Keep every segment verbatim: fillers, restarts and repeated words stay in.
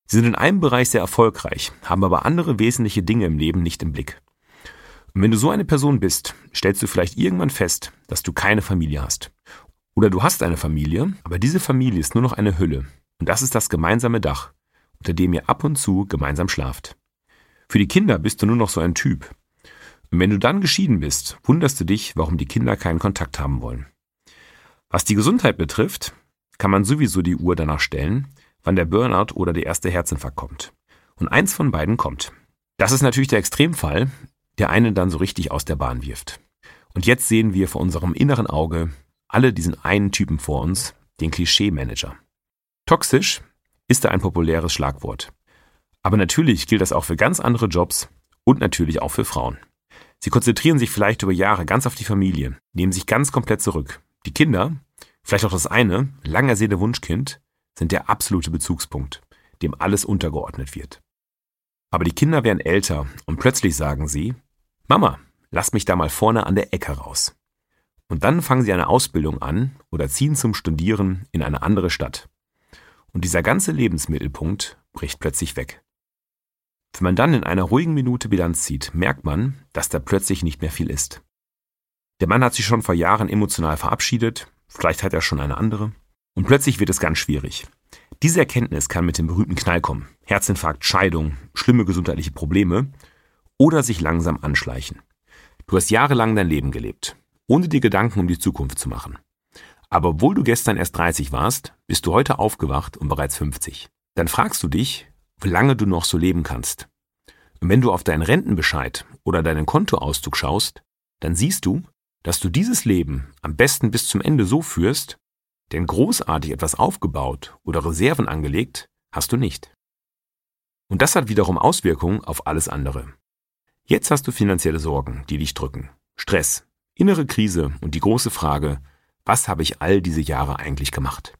Sie sind in einem Bereich sehr erfolgreich, haben aber andere wesentliche Dinge im Leben nicht im Blick. Und wenn du so eine Person bist, stellst du vielleicht irgendwann fest, dass du keine Familie hast. Oder du hast eine Familie, aber diese Familie ist nur noch eine Hülle. Und das ist das gemeinsame Dach, unter dem ihr ab und zu gemeinsam schlaft. Für die Kinder bist du nur noch so ein Typ. Und wenn du dann geschieden bist, wunderst du dich, warum die Kinder keinen Kontakt haben wollen. Was die Gesundheit betrifft, kann man sowieso die Uhr danach stellen, wann der Burnout oder der erste Herzinfarkt kommt. Und eins von beiden kommt. Das ist natürlich der Extremfall, der einen dann so richtig aus der Bahn wirft. Und jetzt sehen wir vor unserem inneren Auge alle diesen einen Typen vor uns, den Klischee-Manager. Toxisch ist da ein populäres Schlagwort. Aber natürlich gilt das auch für ganz andere Jobs und natürlich auch für Frauen. Sie konzentrieren sich vielleicht über Jahre ganz auf die Familie, nehmen sich ganz komplett zurück. Die Kinder, vielleicht auch das eine, lang ersehnte Wunschkind, sind der absolute Bezugspunkt, dem alles untergeordnet wird. Aber die Kinder werden älter und plötzlich sagen sie, Mama, lass mich da mal vorne an der Ecke raus. Und dann fangen sie eine Ausbildung an oder ziehen zum Studieren in eine andere Stadt. Und dieser ganze Lebensmittelpunkt bricht plötzlich weg. Wenn man dann in einer ruhigen Minute Bilanz zieht, merkt man, dass da plötzlich nicht mehr viel ist. Der Mann hat sich schon vor Jahren emotional verabschiedet, vielleicht hat er schon eine andere. Und plötzlich wird es ganz schwierig. Diese Erkenntnis kann mit dem berühmten Knall kommen. Herzinfarkt, Scheidung, schlimme gesundheitliche Probleme oder sich langsam anschleichen. Du hast jahrelang dein Leben gelebt, ohne dir Gedanken um die Zukunft zu machen. Aber obwohl du gestern erst dreißig warst, bist du heute aufgewacht und bereits fünfzig. Dann fragst du dich, wie lange du noch so leben kannst. Und wenn du auf deinen Rentenbescheid oder deinen Kontoauszug schaust, dann siehst du, dass du dieses Leben am besten bis zum Ende so führst, denn großartig etwas aufgebaut oder Reserven angelegt hast du nicht. Und das hat wiederum Auswirkungen auf alles andere. Jetzt hast du finanzielle Sorgen, die dich drücken. Stress, innere Krise und die große Frage, was habe ich all diese Jahre eigentlich gemacht?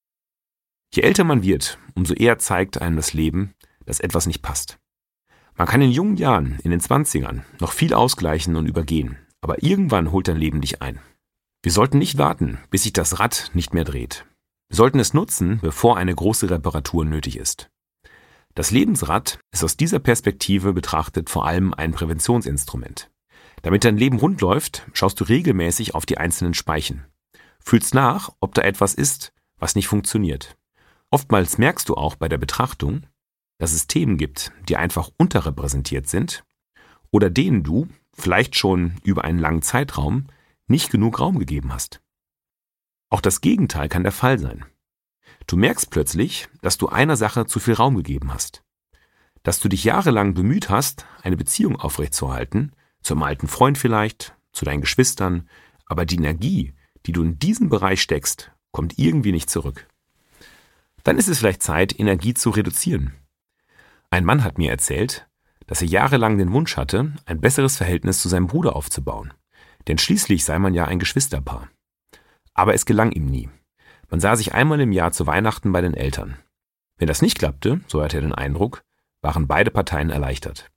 Je älter man wird, umso eher zeigt einem das Leben, dass etwas nicht passt. Man kann in jungen Jahren, in den Zwanzigern, noch viel ausgleichen und übergehen, aber irgendwann holt dein Leben dich ein. Wir sollten nicht warten, bis sich das Rad nicht mehr dreht. Wir sollten es nutzen, bevor eine große Reparatur nötig ist. Das Lebensrad ist aus dieser Perspektive betrachtet vor allem ein Präventionsinstrument. Damit dein Leben rund läuft, schaust du regelmäßig auf die einzelnen Speichen. Fühlst nach, ob da etwas ist, was nicht funktioniert. Oftmals merkst du auch bei der Betrachtung, dass es Themen gibt, die einfach unterrepräsentiert sind oder denen du, vielleicht schon über einen langen Zeitraum, nicht genug Raum gegeben hast. Auch das Gegenteil kann der Fall sein. Du merkst plötzlich, dass du einer Sache zu viel Raum gegeben hast. Dass du dich jahrelang bemüht hast, eine Beziehung aufrechtzuerhalten, zu einem alten Freund vielleicht, zu deinen Geschwistern, aber die Energie, die du in diesen Bereich steckst, kommt irgendwie nicht zurück. Dann ist es vielleicht Zeit, Energie zu reduzieren. Ein Mann hat mir erzählt, dass er jahrelang den Wunsch hatte, ein besseres Verhältnis zu seinem Bruder aufzubauen. Denn schließlich sei man ja ein Geschwisterpaar. Aber es gelang ihm nie. Man sah sich einmal im Jahr zu Weihnachten bei den Eltern. Wenn das nicht klappte, so hatte er den Eindruck, waren beide Parteien erleichtert.